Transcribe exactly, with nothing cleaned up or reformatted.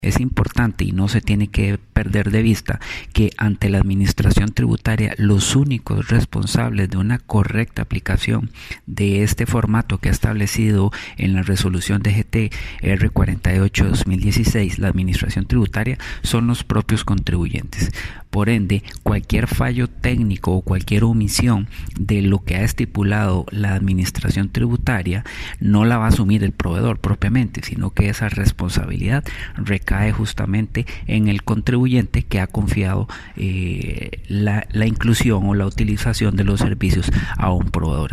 Es importante y no se tiene que perder de vista que ante la administración tributaria los únicos responsables de una correcta aplicación de este formato que ha establecido en la resolución D G T R cuarenta y ocho guión dos mil dieciséis, la administración tributaria, son los propios contribuyentes. Por ende, cualquier fallo técnico o cualquier omisión de lo que ha estipulado la administración tributaria no la va a asumir el proveedor propiamente, sino que esa responsabilidad recae justamente en el contribuyente que ha confiado eh, la, la inclusión o la utilización de los servicios a un proveedor.